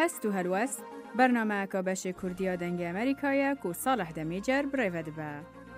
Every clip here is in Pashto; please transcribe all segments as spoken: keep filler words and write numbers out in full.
هست و هلوست برنامه که بشه کردیا دنگ امریکایی که صالح دمیجر برای با.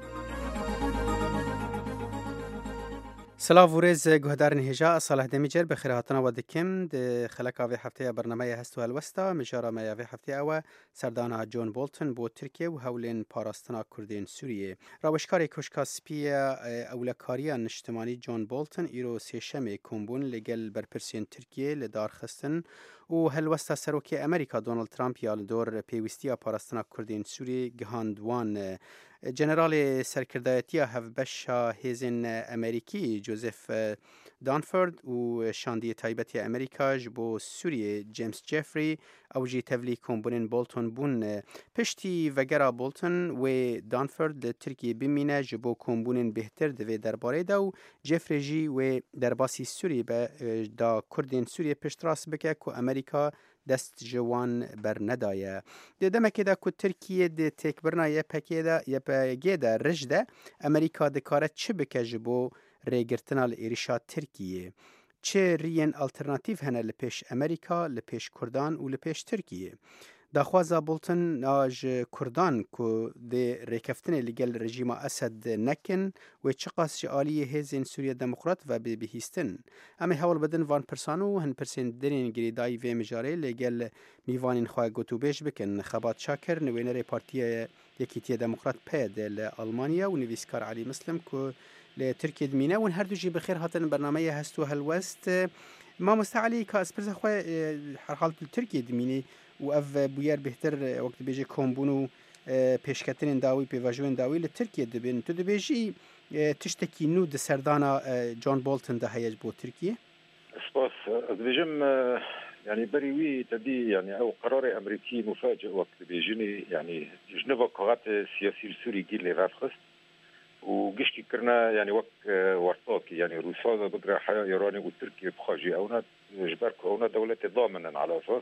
سلاف ورز گهدار نهجا صالح دمیجر بخیر هاتنا و دکم د خلق آوی هفته برنامه هست و هلوستا مجارا ما آوی هفته او سردانا جون بولتن بو ترکیه و هولین پاراستنا کردین سوریه راوشکاری کشکا سپی اولکاریا نشتمانی جون بولتن ایرو سیشم کمبون لگل برپرسین ترکیه لدار خستن و هلوستا سروکی امریکا دونالد ترامپ یا لدور پیوستیا پاراستنا کردین سوریه گهاندوان جنرال سرکردایتی هفبشا هیزن امریکی جوزف دانفورد و شاندی تایبتی امریکا جبو سوریه جیمز جفری او جی تولی کمبونین بولتون بون پشتی وگرا بولتون و دانفورد ترکیه بمینه جبو کمبونین بهتر دوی درباره دا و جفری جی و درباسی سوریه دا کردین سوریه پشت راست بکه که امریکا دست جوان بر ندایه دیدم که دا که ترکیه دی تک برنا یه پکیه دا یه پکیه دا رجده امریکا دکاره چه بکه جبو ریگرتنا لإیریشا ترکیه چه ریین الترناتیف هنه لپیش امریکا لپیش کردان و لپیش ترکیه داخوازا بولتن ناج کردان که دی ریکفتن لگل رژیم اسد نکن و چقاس جعالی هزین سوریه دموکرات و به بهیستن اما حول بدن وان پرسانو هن پرسین درین گریدای و مجاره لگل میوانین خواه گوتو بیش بکن خبات شاکر نوینر پارتی یکیتی دموکرات پید لألمانیا و نویسکار علی مسلم که لتركيا دمينا ون هردو جي بخير هاتن برنامج هستو هالوست ما مستعلي كاسبرز اخوة حالة تركيا دميني واف بوير بهتر وقت بيجي كومبونو پیشکتن داوی پیواژون داوی لترکیه دبین تو دبیجی تشتکی نود سردانا جون بولتن ده هیج بو ترکیه سپاس دبیجم يعني بريوي تدي يعني او قرار امريكي مفاجئ وقت بيجيني يعني جنوا قرارات سياسي السوري جيل لي وقشكي كرنا يعني وك ورطاكي يعني روسيا بقرا حياة إيراني وتركيا بخاجي أونا جبرك أونا دولة ضامنا على أساس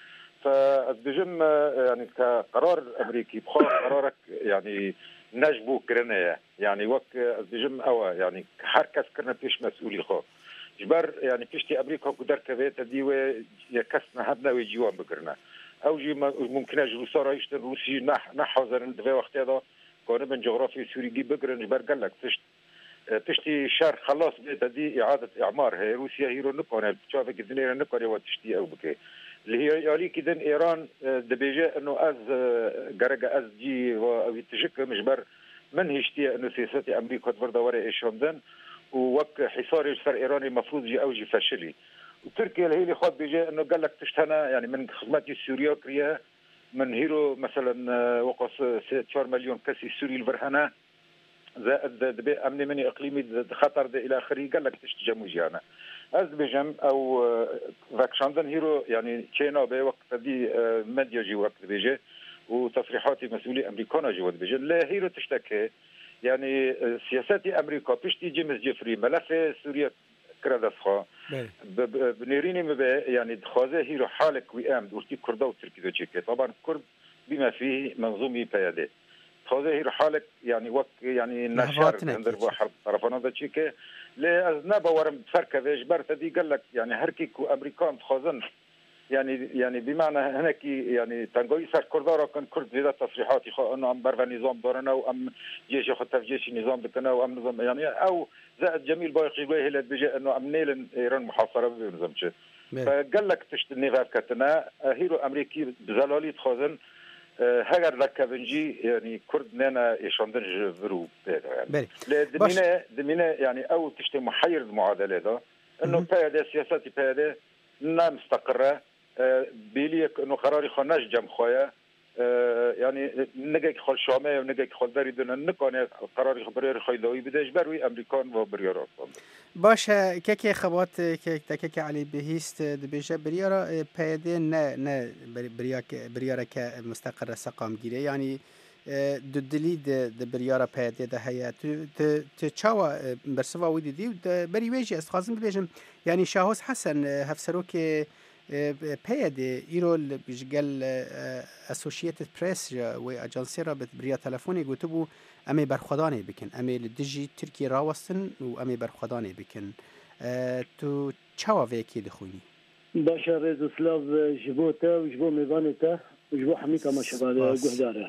فأتبجم يعني كقرار أمريكي بخا قرارك يعني نجبو كرنا يعني وك أتبجم أوا يعني حركة كرنا بيش مسؤولي خا جبر يعني بيشتي أمريكا قدر كذا تديوه يكسنا هبنا ويجيوان بكرنا أو جي ممكن روسيا رايشتن روسي نح نحوزن دفع وقت هذا كونه من جغرافيا سوري جي بقرن جبر قال لك تشت تشتي شهر خلاص بيت دي إعادة إعمار هي روسيا هيرو نكونه تشافك الدنيا نكونه وتشتي أو بكي اللي هي يالي كده إيران دبيجة إنه أز جرجة أز جي أو يتشك مجبر من هيشتي إنه سياسة أمريكا تفرض ورا إيشاندن ووك حصار الفرق إيراني مفروض جي أوجي فشلي وتركيا اللي هي اللي خد بيجة إنه قال لك تشتنا يعني من خدمات سوريا كريا من هيرو مثلا وقص ستة مليون كسي سوري البرهنة زائد دبي أمني مني إقليمي خطر ده إلى آخره قال لك تشت جموجيانا أز بجم أو فاكشاندن هيرو يعني تشينا بوقت دي مديا جي وقت بيجي وتصريحات مسؤولي أمريكانا جي وقت بيجي لا هيرو تشتكي يعني سياسات أمريكا بيشتي جيمس جيفري ملف سوريا كردسخا بنيريني مبا يعني دخوازه هيرو حالك ويام دورتي كردا وتركي دو تشيكي طبعا كرد بما فيه منظومي بيادي دخوازه هيرو حالك يعني وقت يعني نشار هندر بحرب طرفانا دو تشيكي لأزنابا ورم فركة ذي جبرت دي قال لك يعني هركيك وأمريكان دخوازن يعني يعني بمعنى هناك يعني تنقوي سر كردارا كان كرد في ذات تصريحات يخو انه ام برفا نظام دارنا وام جيش ياخذ تفجيش نظام بكنا وام نظام يعني او زائد جميل بايق جبوي هلا بيجي انه ام نيل ايران محاصره بنظامش فقال لك تشت النفاق كتنا هيرو امريكي بزلالي تخازن هاجر لك بنجي يعني كرد نانا يشاندن برو يعني دمينا دمينا يعني او تشتي محير المعادله ده انه بهذا سياسات بهذا نا مستقره بيليك انه قراري خناش جم خويا يعني نجاك خل شامه ونجاك خل داريدن نكونه قراري خبري خيدوي بداش بروي امريكان و بريارات باشه كيكي خبات كيك تكيك علي بهيست دبيجه بريارا بيدين نا نا برياك بريارا كمستقر سقام جيري يعني ددلي د بريارا بيدي ده هي ت تشاوا برسوا ودي دي بري ويجي استخازم بيجم يعني شاهوس حسن هفسروك بيدي ايرول بيجقل اسوشيتد بريس و اجنسي رابط بريا تلفوني قلتبو امي برخداني بكن امي لدجي تركي راوستن و امي برخداني بكن تو تشاوا ويكي دخوني باشا ريز سلاف جبوتا وجبو ميبانتا وجبو حميكا ما شباب قهدارا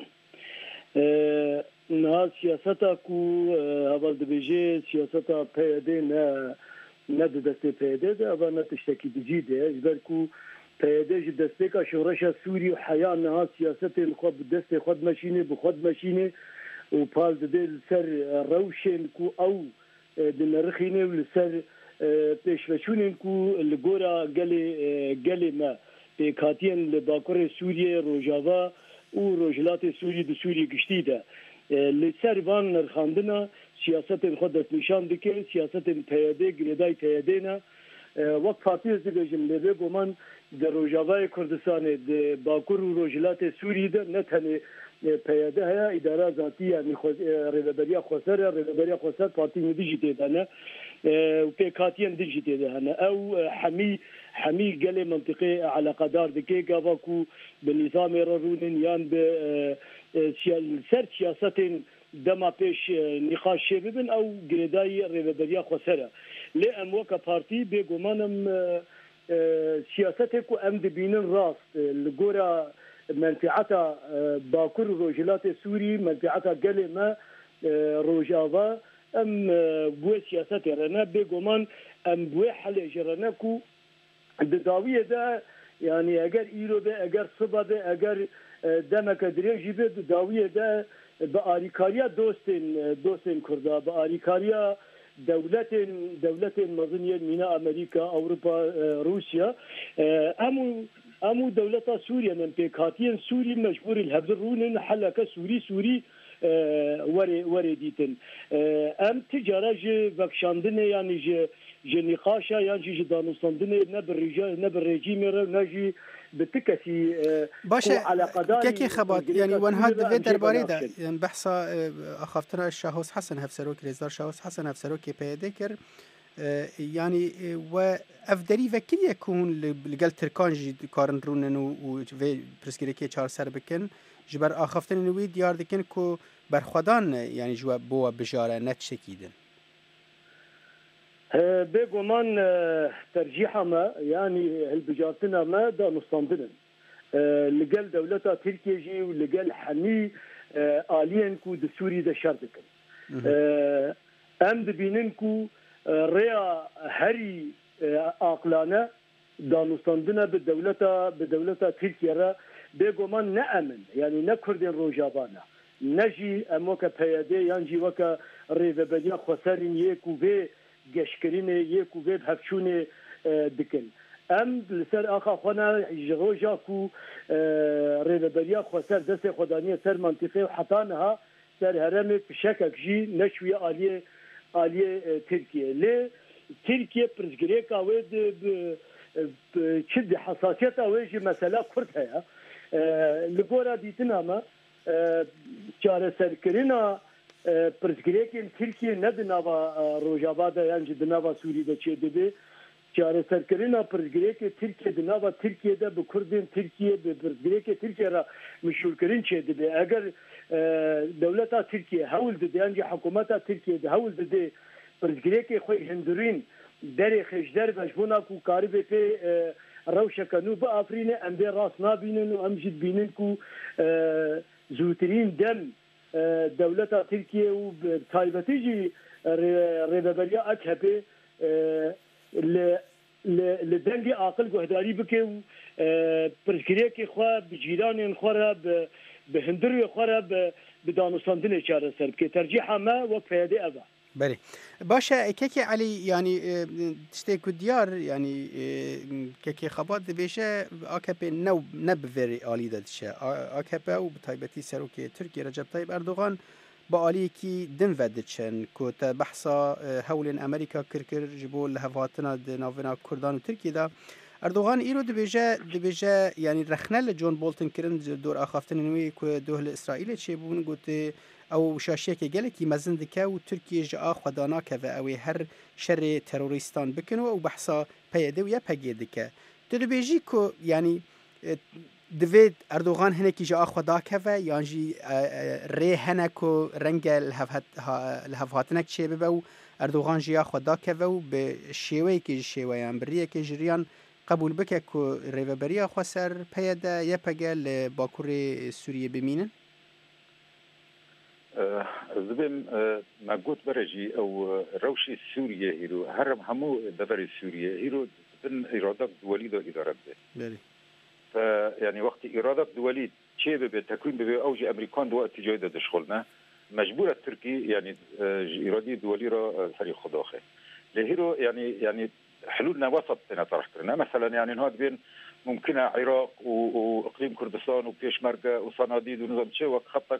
نهار سياستا كو هذا دبيجي سياستا بيدي نا ند دستي بيدي ده هذا نتشتكي بجيده جبر كو بيدي جب دستي كا شورشا سوري وحياة نهار سياستا الخود دستي خود ماشيني بخود ماشيني وبال دل سر روشن كو او دنرخيني والسر پیشوشونین کو لگورا گلی گلی ما پیکاتین لباکور سوریه روجاوا او روجلات سوریه دو سوریه گشتی ده لسر وان نرخاندنا سیاست خود دست نشان دکه سیاست پیاده گردای پیاده نه وقت فاتیز دیگه لبه گمان در روجاوای کردستان در باکور و روجلات سوریه ده نه تنه پیاده ها اداره ذاتی یعنی رهبری خسر رهبری خسر پارتی ندیجی دادن و پیکاتین دیجی دادن او حمی حمی گله منطقه علاقه دار دکی گاواکو به نظام رونن یان به سر سیاست دما پیش نقاش ببن او گردای رهبری خسر لی اموک پارتی به گمانم سیاست کو ام دبینن راست لگورا منفعتا باكر روجلات سوري منفعتا قلما روجاوا ام بو سياسات رنا بيغمان ام بو حل جرناكو بداويه ده يعني اگر ايرو ده اگر صبا ده اگر دمك دريجي به داويه ده باريكاريا دوستين دوستين كردا باريكاريا دولت دولت مظنيه من امريكا اوروبا روسيا امو امو دولتا سوريا من بيكاتين سوري مجبور الهبرون حلقه سوري سوري وري وري ديتن ام تجاره وكشاندنه يعني ج جنقاشا يعني ج دانوستاندنه نبر رجال نبر ريجيم نجي بتكسي على قدار كي خبات يعني وان هاد في درباري ده يعني بحثا اخفتنا الشاهوس حسن هفسروك ريزدار شاهوس حسن هفسروك بيدكر يعني و افدري وكل يكون لقال تركان جي كارن رونن و في برسكريكي چهار سر بكن جبر اخفتن نوي ديار دكن كو برخدان يعني جو بو بجاره نتشكيدن بيغمان ترجيح ما يعني البجارتنا ما دا مستندن لقال دولتا تركيا جي ولقال حمي آليان كو دسوري دا شردكن ام دبينن كو ريا هري عقلانه دانوستاندنه بدولتا بدولتا تركيا را بيغمان نأمن يعني نكردن روجابانا نجي اموكا بيادي ينجي وكا ريبابانيا خسارين يكو في گشکرین یک و به هفشون دکن ام لسر آخا خوانا جروجا کو رهبریا خسر دست خدانی سر منطقه و حتانها سر هرم پشکک جی نشوی عالیه عالیه ترکیه لی ترکیه پرزگری کاوید چند حساسیت اویجی مسئله کرد هیا لگورا دیتن اما چاره سرکرینا پرسگریکن ترکیه نه دنوا روجاوا ده یعنی دنوا سوری ده چه ده چاره سرکرینا پرسگریک ترکیه دنوا ترکیه ده به کردن ترکیه به پرسگریک ترکیه را مشهور کردن چه ده اگر دولتا ترکیه حول ده یعنی حکومتا ترکیه ده حول ده پرسگریک خوی هندرین در خشدر مجبونا کو کاری به روشکنو با افرین ام به راس نابینن و ام جد بینن کو زوترین دم دولتا ترکیه و تایبتیجی رهبریا اکهبه لدنگی عاقل گهداری بکه و پرسکریه که خواه بجیران خواه به هندروی خواه به دانستاندن چاره سر که ترجیح ما و پیاده اوه بله باشه که علی یعنی تشتی کو دیار یعنی که خبات دبیشه آکپی نو نبوری عالی دادشه آکپی و بتایبتی سروک ترکیه رجب طیب اردوغان با عالی کی دن ودچن کو تا بحثا هول امریکا کرکر جبول لهواتنا ناونا کردان و ترکیه دا اردوغان ایرو دبیشه دبیشه یعنی رخنل جون بولتن کرن دور آخافتن نوی که دوله اسرائیل چه بون گوته او شاشیه که گله کی مزند که و ترکیه جا خدانا که و اوی هر شر تروریستان بکنو و بحثا پیاده و یا پگیده که تدبیجی که یعنی دوید اردوغان هنه کی جا خدا که و یعنی ری هنه که رنگ لحفاتنک چه ببه و اردوغان جا خدا که و به شیوه که شیوه هم بریه که جریان قبول بکه که ریوبریا خو سر پیدا یا پگل باکور سوریه بمینن؟ زبم مقوت برجي او روشي سوريا هيرو هرم همو دبر سوريا هيرو بن ارادات دولي دو اداره ده فيعني وقت ارادات دولي شيء بتكوين به اوج امريكان دو اتجاه ده دشغلنا مجبوره تركي يعني ارادي دولي را فري خداخه لهيرو يعني يعني حلولنا وسط نطرح كرنا مثلا يعني نهاد بين ممكنه عراق واقليم كردستان وبيشمركه وصناديد ونظام شو خطك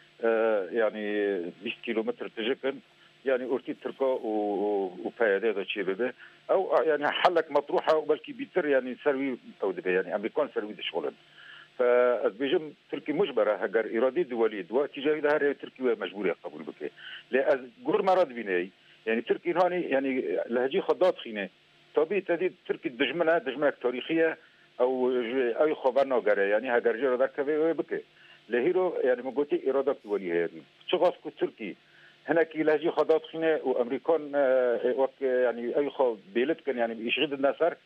يعني بیست کیلومتر تجكن يعني أورتي تركا وبايدة ده شيء بده أو يعني حلك مطروحة وبلكي بيتر يعني سروي أو ده يعني أمريكان سروي ده شغلن فأزبيجم تركي مجبرة هجر إرادة دولي دوا تجاري ده هري تركي مجبورة قبول بكي لأن جور مرض بيني يعني تركي هاني يعني لهجي خضات خينه طبيعي تدي تركي دجمنة دجمنة تاريخية أو أي خبرنا جرى يعني هجر جرى ده كبير بكي لهيرو يعني مقولتي إرادة دولية هذه شغاف كتركي هناك لهجي خضات خينة وأمريكان وك يعني أي خا بيلد كان يعني يشغل الناصر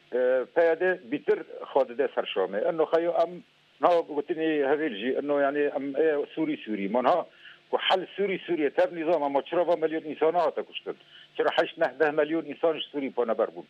فهذا بيتر خاد ده سر شامه إنه خيو أم نا قلتني هذيلجي إنه يعني أم سوري سوري منها وحل سوري سوري تاب نظام ما تشرفه مليون إنسان هذا كشتن ترى حش نهده مليون إنسان سوري بنا بربون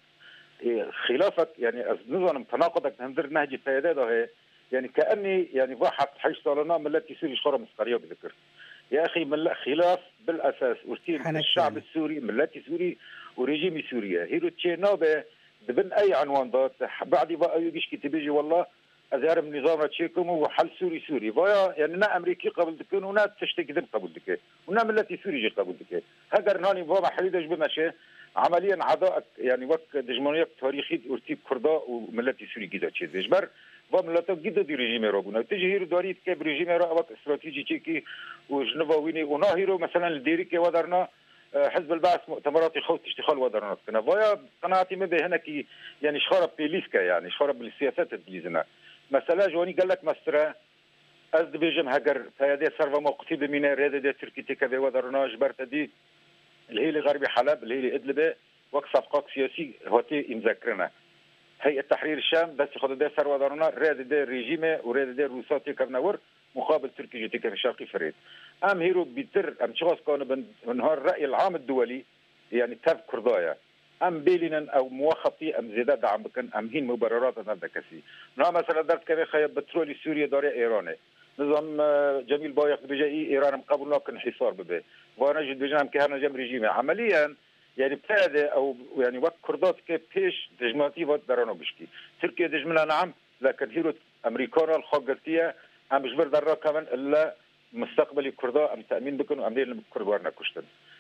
خلافك يعني نظام تناقضك هندر نهج فهذا ده يعني كأني يعني واحد حيش صالنا ملتي سوري شخرة مسقرية بذكر يا أخي مل خلاف بالأساس وستين الشعب السوري ملتي سوري وريجيمي سوريا هيرو تشي نوبة دبن أي عنوان ضات بعدي بقى يجيش كتبيجي والله أزهر من نظام رتشيكم وحل سوري سوري فيا يعني نا أمريكي قبل دكين ونا تشتكي ذب قبل دكين ونا ملتي سوري جي قبل دكين هاجر ناني بابا حليدش بمشي عمليا عداء يعني وقت دجمانية تاريخي ارتيب كرداء وملتي سوري جدا تشي دجبر وملاتو جدا دي رژیم را بونه تجي هيرو داريت که رژیم را وقت استراتيجي چيكي وجنوا ويني ونا هيرو مثلا الديري که ودرنا حزب البعث مؤتمرات خوت اشتغال ودرنا كنا ويا قناعتي ما به هنا كي يعني شخرب بيليسكا يعني شخرب بالسياسات الدليزنا مثلا جواني قال لك مسترا از بيجم هاجر فيادي سرفا موقتي بمينا رياده دي تركي تكا به ودرنا جبرت دي الهيلي غربي حلب الهيلي ادلب وقت صفقات سياسي هوتي مذكرنا هيئة تحرير الشام بس خد ده سر ودارنا راد ده ريجيمه وراد ده روساتي كرنور مقابل تركي جتي في شرقي فريد ام هيرو بيتر ام شخص كانوا بنهار الرأي العام الدولي يعني تاب كردايا ام بيلينن او موخطي ام زيادة دعم بكن ام هين مبررات هذا كسي نا مثلا درت كبي خيب بترولي سوريا داري ايراني نظام جميل بايق بجاي ايران قبل لكن حصار ببه وانا جد بجام كهرنا جم ريجيمه عمليا يعني بتاعده او يعني وقت كردات كيف بيش دجماتي وقت درانو بشكي تركيا دجمنا نعم لكن هيرو امريكانا الخاقتيه ام مش بردر كمان الا مستقبل كردا ام تامين بكن ام دير كردوارنا كشتن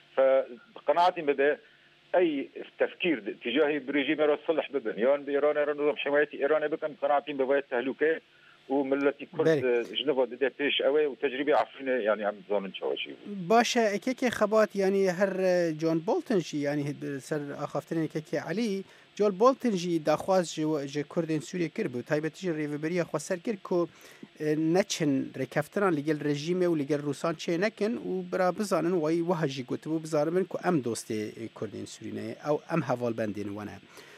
فقناعتي بدا اي تفكير تجاه بريجيم را صلح ببن يان بايران را نظام حمايتي ايران بكم قناعتي ببا تهلكه وملتي كرد جنوا دي بيش قوي وتجربه عفنه يعني عم زامن شواشي باشه كيكي خبات يعني هر جون بولتن جي يعني سر اخافتن كيكي علي جون بولتن جي داخواز جي كردين سوريا كربو تايبتي ريفبريا خوسر كركو نچن ركفتران لگل رژیم و لگل روسان چه نکن و برا بزانن وای وهجی گوتبو بزانن کو ام دوست کردین سورینه او ام حوال بندین ونه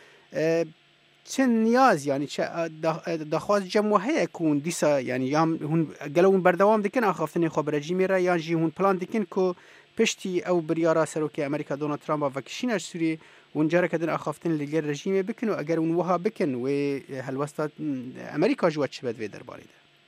چه نیاز یعنی چه دخواست جمعه کون دیسا یعنی یام هون گلون بردوام دکن آخافتن خو رژیم را یا جی هون پلان دکن کو پشتی او بریارا سروکی امریکا دونالد ترامپ و کشینش سوری ونجارة كدن أخافتن اللي الرجيم بكن وأجر ونوها بكن وهالوسط أمريكا جوات شباب في درباري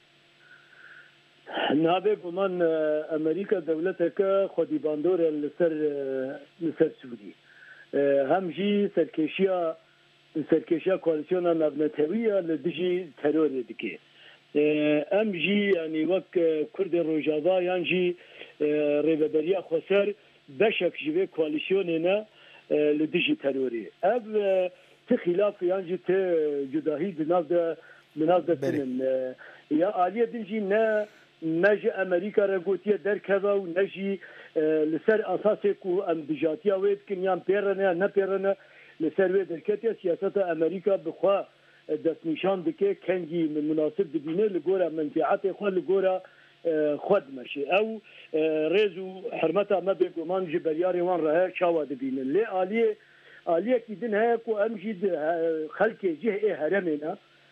ده. نابه بمان أمريكا دولتك خدي باندور لسر لسر سوري هم جي سركشيا سركشيا كواليسيونا مبنتوية لدجي ترور دكي ام جي يعني وك كرد الرجاضا يعني ريبابريا خسر بشك جيبه كواليسيوننا لدجي تروري اب تخلاف يعني ت جداهي بناده بناده من يا آلية دنجي نا نجي أمريكا رجوتية دركبة ونجي لسر أساسكو أم بجاتيا ويد كنيان بيرنا نبيرنا لسر ويد دركتيا سياسة أمريكا بخوا دست نشان دكي كنجي من مناسب دبينه لجورا منفعات خوا لجورا خود مشي أو رزو حرمتها ما بيقومان جبرياري وان راه شاوا دبينه لي آلية آلية كيدن هيك وأمجد خلق جه هرمنا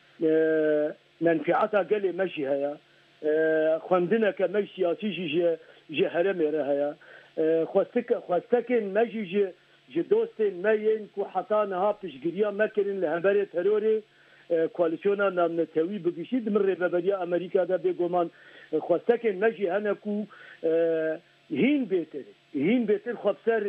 منفعتها قال ماشي هيا خندنا كمش سياسي جه جه هرم رهيا خواستك خواستكن ماجي جه جه دوستن ماين كو حطانها بتشجريا مكرن لهمبري تروري کواليسيونا نامنتوي بگشید من ربابریا امریکا دا بگومان خواستکن ماجي هنا كو هين بيتر هين بيتر خبسر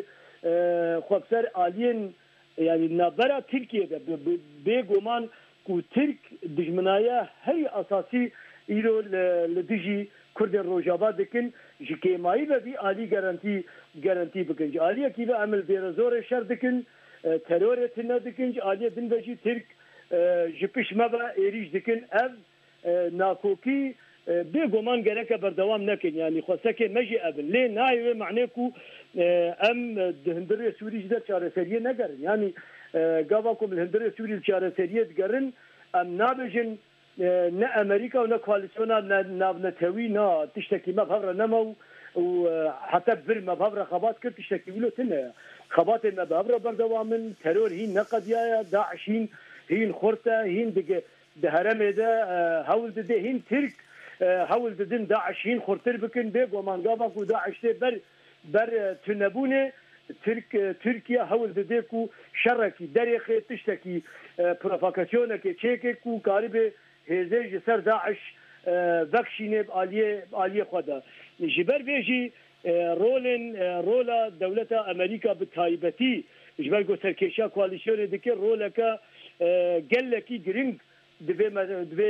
خبسر آلين يعني نبرا تركيا دا بگومان كو ترك دجمنايا هي اساسي ایرو لدیجی کردن روجابا دکن جکی مایی بی عالی گارانتی گارانتی بکن عالیه کی به عمل بیرزور شر دکن ترور تنا دکن عالیه دن بجی ترک جپش مبا ایریج دکن اف ناکوکی به گمان گرک بردوام نکن یعنی خاصه مجی ابن لی نایو معنی کو ام هندری سوری جدا چاره سریه نگرن یعنی گاواکم هندری سوری چاره سریه گرن ام نابجن نه امریکا و نه کواليسيونا نابنتوي نا تشتكي ما بهبره نمو وحتى بر ما بهبره خبات كل تشتكي له تنا خبات ما بهبره بردوام ترور هي نقديا داعشين هي خرطه هي دغ دهرم ده هول ده هي ترك هول ده داعشين خرطر بكن بيغ ومانغابا كو داعش بر بر تنبونه ترك تركيا هول ده كو شركي دريخه تشتكي بروفوكاسيون كي تشيكي كو قاربه هزار جسر داعش وكشينه بآلية بآلية خدا جبر بيجي رولن رولا دولة أمريكا بتايبتي جبر جو سركيشا كواليسيون دكي رولكا جلكي جرينج دبي دبي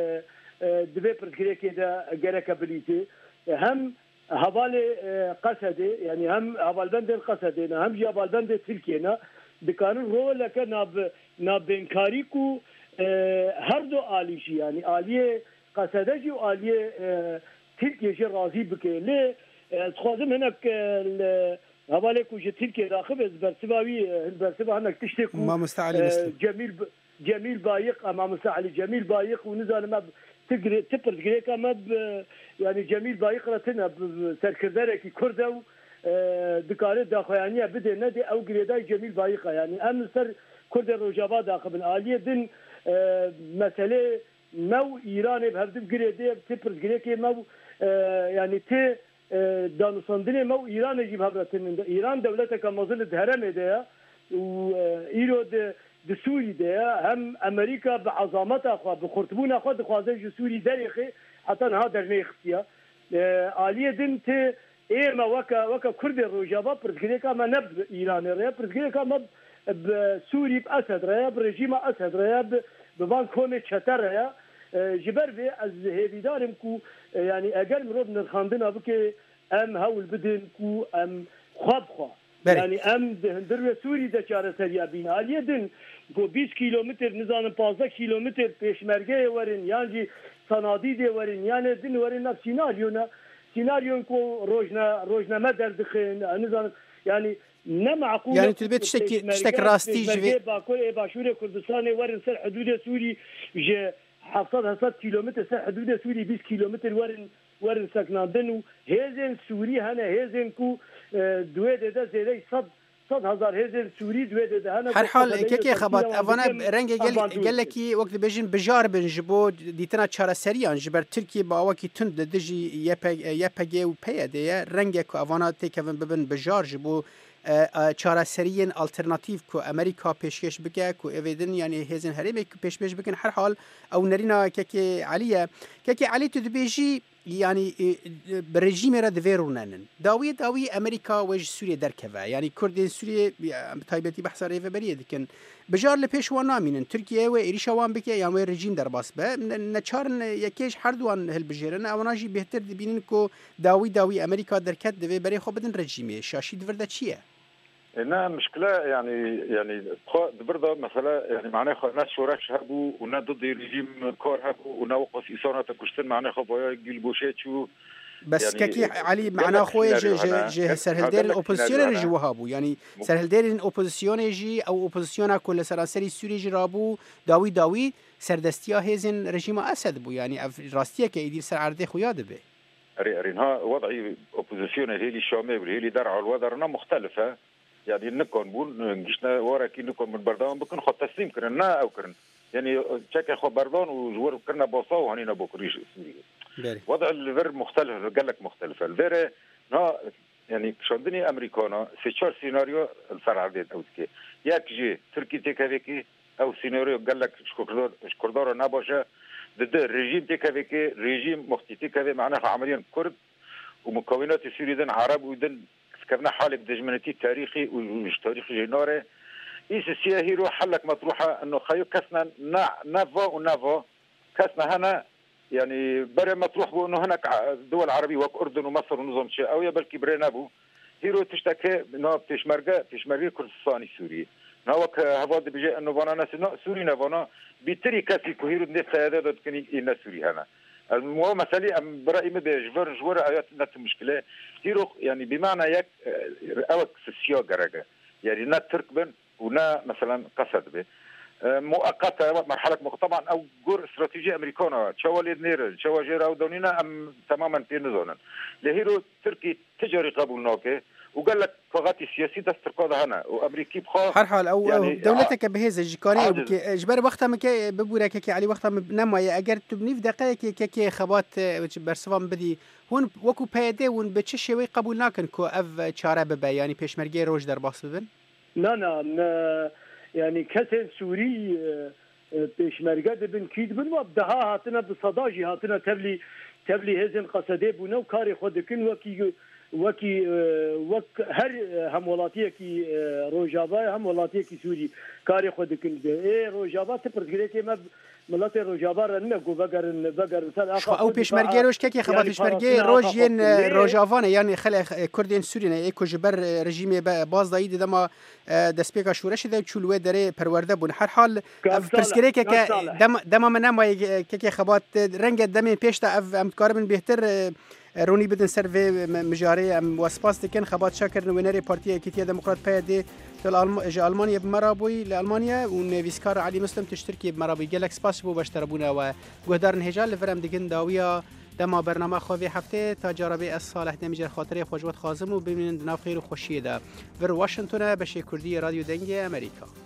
دبي برتكريكي دا جركا بليتي هم حوالي قصدي يعني هم حوال بند قصدي هم جي حوال بند تركيا دكانون رولكا ناب ناب بنكاريكو هر دو آلیشی یعنی آلیه قصدجی و آلیه ترکیه شی راضی بکه لی خوازم هنک حواله کوچه ترکیه داخل از برسباوی برسبا هنک تشته کو ما مستعلی جمیل جمیل بایق ما مستعلی جمیل بایق و نزال ما تقري تبر تقريكا ما يعني جميل بایق رتنا سرکردره کی کرده و دکاره داخویانیه بده نده او گریدای جمیل بایقه يعني ام سر کرد روجابا داخل آلیه دن مسألة مو إيران بهردب قريدة تبرز قريكي مو يعني تي دانوساندني مو إيران يجيب هبرتين إيران دولتك مظلة هرم ده وإيرو ده سوري ده هم أمريكا بعظمتها خوا بخرطبونها خوا دخوازن سوري داريخي حتى هذا الميختيا آلية دن تي إيه ما وكا وكا كرد الرجابة برز قريكا ما نب إيران رأي برز قريكا ما بسوري بأسد رأي برجيم أسد رأي ببان كومي شتر رأي جبر في از هيدارم كو يعني اگر مرود نخاندنا بك ام هول بدن كو ام خواب خوا يعني ام هندر سوري ده چاره سريا بين عليه دن كو بیست کیلومتر نزان پانزده کیلومتر پیشمرگه ورن يعني صناديد ورن يعني دن ورن سيناريونا سيناريو كو روجنا روجنا مدر دخن نزان يعني نمعقول يعني تبي تشتكي تشتكي راستي جوي باكل باشوره كردستان ورن سر حدود سوري ج حصاد حصاد كيلومتر سر حدود سوري بیست كيلومتر ورن ورن سكناندن و هزن سوري هنا هزن كو دوه ده زيده صد صد هزار هزن سوري دوه ده هنا هر حال كيكي خبات افانا رنگ قال قال لك وقت بيجن بجار بنجبو ديتنا چاره سريان جبر تركي باوكي تند دجي يپگ يپگ و پيده رنگ كو افانا تكون ببن بجار جبو چاره سرین آلترناتیو کو امریکا پیشکش بکه کو اویدن یعنی هزن هرمی کو پیشکش بکن هر حال او نرینا که علیه که علی تو دبیجی يعني برجيم را دفيرونن داوي داوي امريكا وج سوريا دركفه يعني كردين سوريا تايبتي بحث ريفه بريه لكن بجار لپیش وانا مینن ترکیه و ایریشا وان بکه یعنی رژیم در باس به نچارن یکیش هر دوان هل بجرن اوناجی بهتر دبینن کو داوي داوي امريكا درکت دوی برای خو بدن رژیمه شاشی دورده چیه هنا مشكلة يعني يعني برضه مثلا يعني معناه ناس شورش هبوا ونا ضد رجيم كور هبوا ونا وقف إصانة كشتن معناه خبايا جيلبوشات شو بس يعني كي علي معناه خوي ج ج سرهلدير الأوبوزيسيون رجوا هابوا يعني سرهلدير الأوبوزيسيون يجي أو أوبوزيسيون كل سراسري سوري جرابو داوي داوي سردستيا هزن رجيم أسد بو يعني راستيا كيدير سر عرضه خويا دبي رينها وضعي أوبوزيسيون هي اللي شامل هي اللي درع الوضع مختلفة يعني نكون بون جشنا ورا كي نكون من بردان بكون خد تسليم كرنا او كرن يعني تشاكي خو بردان وجور كرنا بوصا وهنينا بوكريش سوريا وضع الفير مختلف قال لك مختلف الفير نا يعني شوندني امريكانا في شهر سيناريو الفرعدين او كي ياك جي تركي تكافيكي او سيناريو قال لك شكردار شكردار نباشه ضد الرجيم تكافيكي رجيم مختي تكافي معناها عمليا كرد ومكونات سوريا عرب ودن كنا حالك دجمنتي تاريخي ومش تاريخي جناري إيش السياهي روح حلك مطروحة إنه خيو كسنا نا نافا ونافا كسنا هنا يعني برا مطروح بو إنه هناك دول عربية وك أردن ومصر ونظام شيء أو يبل كبرنا بو هيرو تشتكي إنه تشمرجة تشمرجة كردستاني سوري ناوك هذا بيجي إنه بنا ناس سوري نافنا بيتري كاسي كهيرو نفس هذا ده كني إن سوري هنا المو مسألة أم برأي مبي جبر جور آيات نت مشكلة هيرو يعني بمعنى يك أوك سياق رجع يعني نا تركبن ونا مثلا قصد به مؤقتة مرحلة طبعا أو جور استراتيجية أمريكانة شوالي نير شواجر أو دونينا أم تماما في نزونا لهيرو تركي تجاري قبول نوكه وقال لك فغاتي سياسي دسترقاد هنا وامريكي بخا هر حال او يعني دولتك بهذا جكاني اجبر وقتها مكي ببورك كي علي وقتها نما اگر تبني في دقائق كي خبات برسوام بدي هون وكو بيدي ون بتشي وي قبول ناكن كو اف چاره ببا يعني پشمرگی روج در باس ببن لا لا يعني كسر سوري پشمرگه دبن كيد بن وبدها هاتنا بصداجي هاتنا تبلي تبلي هزن قصده بونه وكاري خودكن وكي وكي وك هر هم ولاتيه كي روجابا هم ولاتيه كي سوري كاري خودكن اي روجابا تبرزغريتي ما ملات روجابا رن گو بگرن بگرن سال او پشمرگی روش کی خبات پشمرگی روجين روجافانه يعني خلق كردين سورينا ايكو جبر رژیم باز دايد دما دسپیکا شورش ده چولوه دره پرورده بون هر حال پرزگری که دم دما منما کی خبات رنگ دم پیشتا اف امکاربن بهتر رونی بدن سر و مجاری ام واسپاس دکن خبات شاکر نوینری پارتی اکیتیا دموکرات پیاده تل آلمانیا بمرابوی لآلمانیا و نویسکار علی مسلم تشترکی بمرابوی گلک سپاس بو باشتربونه و گهدار نهجال لفرم دکن داویا دما برنامه خوابی هفته تا جرابه از صالح دمیجر خاطره خوجوت خازم و ببینند ناف خیر و خوشیه ده ور واشنگتن بشه کردی رادیو دنگ امریکا